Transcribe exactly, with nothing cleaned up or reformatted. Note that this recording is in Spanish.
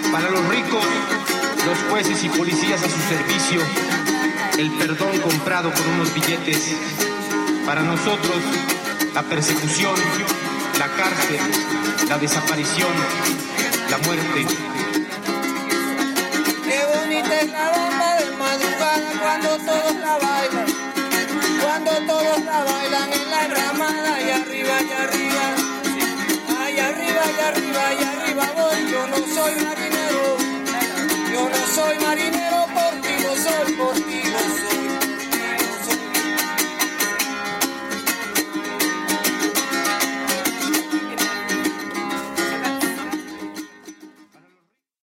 Para los ricos, los jueces y policías a su servicio, el perdón comprado por unos billetes. Para nosotros, la persecución, la cárcel, la desaparición, la muerte.